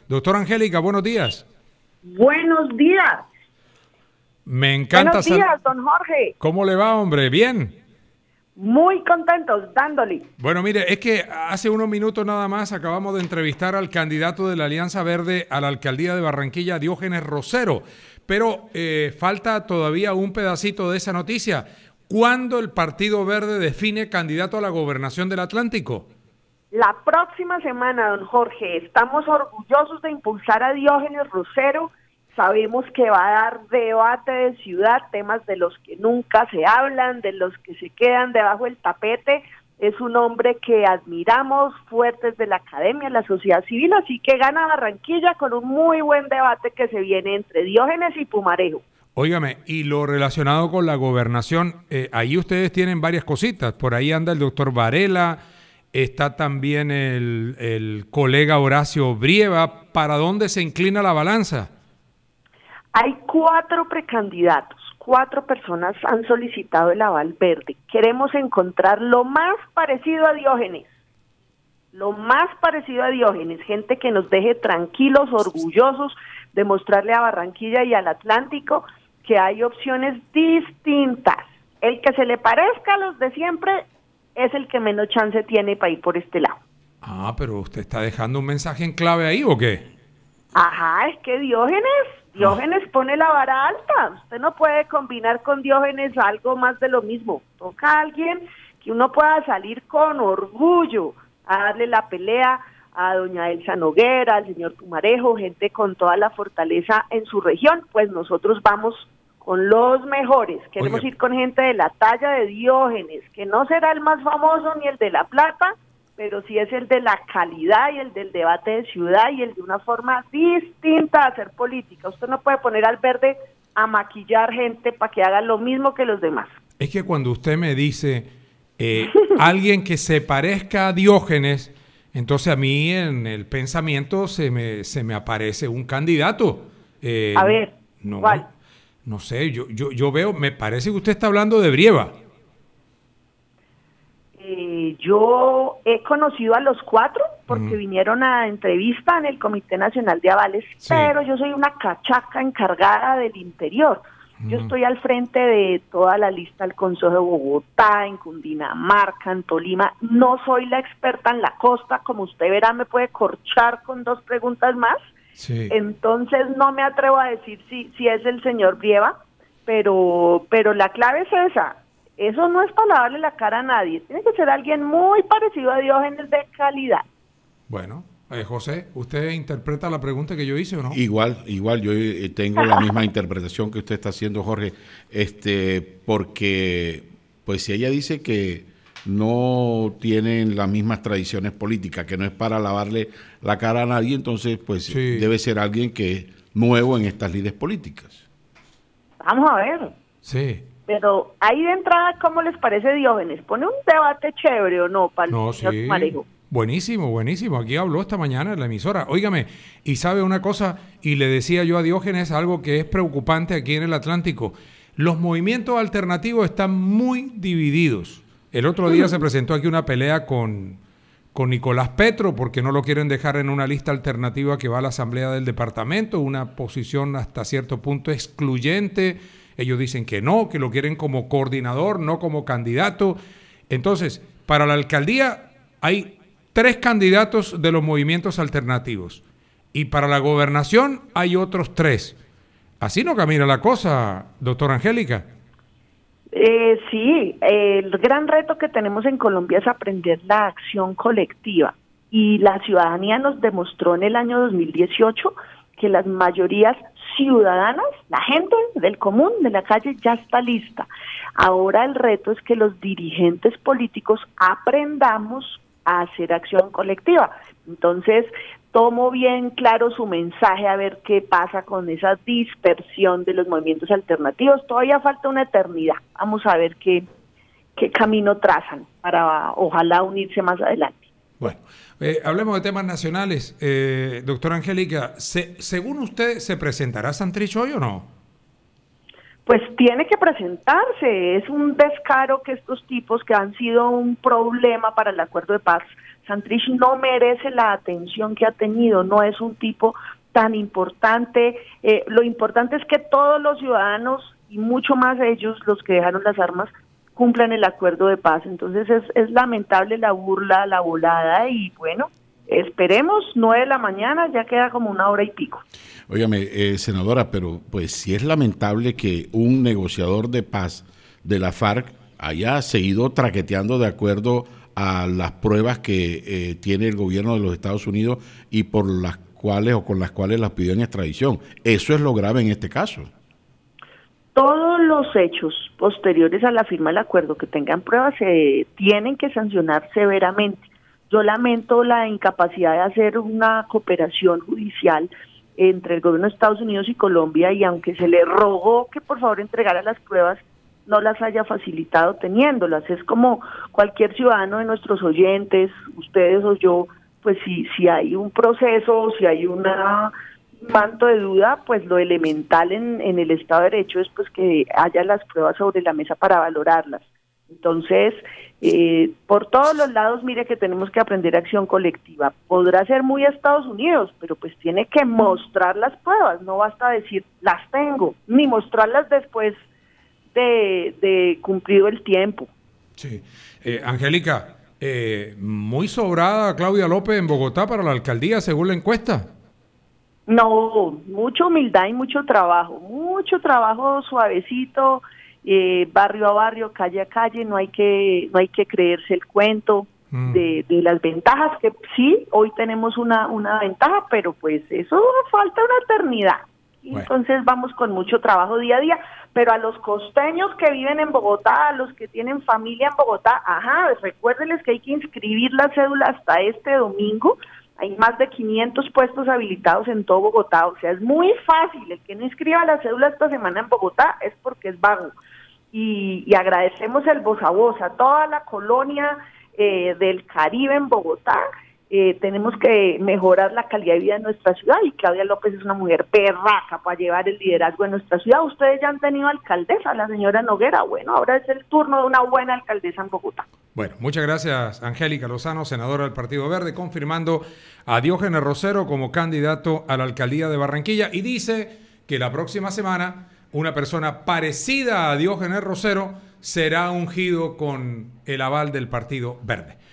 Doctora Angélica, buenos días. Buenos días. Me encanta. Buenos días, don Jorge. ¿Cómo le va, hombre? ¿Bien? Muy contentos, dándole. Bueno, mire, es que hace unos minutos nada más acabamos de entrevistar al candidato de la Alianza Verde a la alcaldía de Barranquilla, Diógenes Rosero, pero falta todavía un pedacito de esa noticia. ¿Cuándo el Partido Verde define candidato a la gobernación del Atlántico? La próxima semana, don Jorge, estamos orgullosos de impulsar a Diógenes Rosero. Sabemos que va a dar debate de ciudad, temas de los que nunca se hablan, de los que se quedan debajo del tapete. Es un hombre que admiramos, fuertes de la academia, la sociedad civil, así que gana Barranquilla con un muy buen debate que se viene entre Diógenes y Pumarejo. Óigame, y lo relacionado con la gobernación, ahí ustedes tienen varias cositas. Por ahí anda el doctor Varela, está también el colega Horacio Brieva. ¿Para dónde se inclina la balanza? Hay 4 precandidatos, 4 personas han solicitado el aval verde. Queremos encontrar lo más parecido a Diógenes, gente que nos deje tranquilos, orgullosos de mostrarle a Barranquilla y al Atlántico que hay opciones distintas. El que se le parezca a los de siempre es el que menos chance tiene para ir por este lado. Ah, pero usted está dejando un mensaje en clave ahí, ¿o qué? Ajá, es que Diógenes pone la vara alta. Usted no puede combinar con Diógenes algo más de lo mismo. Toca a alguien que uno pueda salir con orgullo a darle la pelea a doña Elsa Noguera, al señor Pumarejo, gente con toda la fortaleza en su región. Pues nosotros vamos con los mejores. Queremos ir con gente de la talla de Diógenes, que no será el más famoso ni el de La Plata, pero sí es el de la calidad y el del debate de ciudad y el de una forma distinta de hacer política. Usted no puede poner al verde a maquillar gente para que haga lo mismo que los demás. Es que cuando usted me dice alguien que se parezca a Diógenes, entonces a mí en el pensamiento se me aparece un candidato. A ver, ¿cuál? No sé, yo veo, me parece que usted está hablando de Brieva. Yo he conocido a los 4 porque vinieron a entrevista en el Comité Nacional de Avales, sí. Pero yo soy una cachaca encargada del interior. Yo estoy al frente de toda la lista del Consejo de Bogotá, en Cundinamarca, en Tolima. No soy la experta en la costa, como usted verá, me puede corchar con 2 preguntas más. Sí. Entonces no me atrevo a decir si es el señor Brieva, pero la clave es esa. Eso no es para lavarle la cara a nadie. Tiene que ser alguien muy parecido a Diógenes de calidad. Bueno, José, ¿usted interpreta la pregunta que yo hice o no? Igual, yo tengo la misma interpretación que usted está haciendo, Jorge, porque pues si ella dice que no tienen las mismas tradiciones políticas, que no es para lavarle la cara a nadie, entonces pues sí, debe ser alguien que es nuevo en estas lides políticas. Vamos a ver. Sí. Pero ahí de entrada, ¿cómo les parece Diógenes? ¿Pone un debate chévere o no para el señor Pumarejo? Buenísimo. Aquí habló esta mañana en la emisora. Óigame, y sabe una cosa, y le decía yo a Diógenes algo que es preocupante aquí en el Atlántico. Los movimientos alternativos están muy divididos. El otro día se presentó aquí una pelea con Nicolás Petro porque no lo quieren dejar en una lista alternativa que va a la Asamblea del Departamento, una posición hasta cierto punto excluyente. Ellos dicen que no, que lo quieren como coordinador, no como candidato. Entonces, para la alcaldía hay 3 candidatos de los movimientos alternativos. Y para la gobernación hay otros 3. Así no camina la cosa, doctora Angélica. Sí, el gran reto que tenemos en Colombia es aprender la acción colectiva. Y la ciudadanía nos demostró en el año 2018 que las mayorías ciudadanas, la gente del común, de la calle, ya está lista. Ahora el reto es que los dirigentes políticos aprendamos a hacer acción colectiva. Entonces, tomo bien claro su mensaje, a ver qué pasa con esa dispersión de los movimientos alternativos. Todavía falta una eternidad. Vamos a ver qué camino trazan para ojalá unirse más adelante. Bueno, hablemos de temas nacionales. Doctora Angélica, según usted, ¿se presentará Santrich hoy o no? Pues tiene que presentarse. Es un descaro que estos tipos que han sido un problema para el acuerdo de paz Santrich no merece la atención que ha tenido, no es un tipo tan importante. Lo importante es que todos los ciudadanos, y mucho más ellos, los que dejaron las armas, cumplan el acuerdo de paz. Entonces es lamentable la burla, la volada, y bueno, esperemos, 9 de la mañana, ya queda como 1 hora y pico. Óigame, senadora, pero pues sí es lamentable que un negociador de paz de la FARC haya seguido traqueteando de acuerdo a las pruebas que tiene el gobierno de los Estados Unidos y por las cuales o con las cuales las pidió en extradición. Eso es lo grave en este caso. Todos los hechos posteriores a la firma del acuerdo que tengan pruebas se tienen que sancionar severamente. Yo lamento la incapacidad de hacer una cooperación judicial entre el gobierno de Estados Unidos y Colombia, y aunque se le rogó que por favor entregara las pruebas, no las haya facilitado teniéndolas. Es como cualquier ciudadano de nuestros oyentes, ustedes o yo, pues si hay un proceso, si hay un manto de duda, pues lo elemental en el Estado de Derecho es pues que haya las pruebas sobre la mesa para valorarlas. Entonces, por todos los lados, mire que tenemos que aprender acción colectiva. Podrá ser muy Estados Unidos, pero pues tiene que mostrar las pruebas, no basta decir las tengo, ni mostrarlas después de cumplido el tiempo. Sí. Angélica, muy sobrada Claudia López en Bogotá para la alcaldía, según la encuesta. No, mucha humildad y mucho trabajo suavecito, barrio a barrio, calle a calle. No hay que creerse el cuento de las ventajas, que sí, hoy tenemos una ventaja, pero pues eso falta una eternidad. Bueno. Entonces vamos con mucho trabajo día a día, pero a los costeños que viven en Bogotá, a los que tienen familia en Bogotá, recuérdenles que hay que inscribir la cédula hasta este domingo. Hay más de 500 puestos habilitados en todo Bogotá, o sea, es muy fácil. El que no inscriba la cédula esta semana en Bogotá es porque es vago. Y agradecemos el voz a voz a toda la colonia del Caribe en Bogotá. Tenemos que mejorar la calidad de vida de nuestra ciudad, y Claudia López es una mujer berraca para llevar el liderazgo de nuestra ciudad. Ustedes ya han tenido alcaldesa, la señora Noguera. Bueno, ahora es el turno de una buena alcaldesa en Bogotá. Bueno, muchas gracias, Angélica Lozano, senadora del Partido Verde, confirmando a Diógenes Rosero como candidato a la alcaldía de Barranquilla, y dice que la próxima semana una persona parecida a Diógenes Rosero será ungido con el aval del Partido Verde.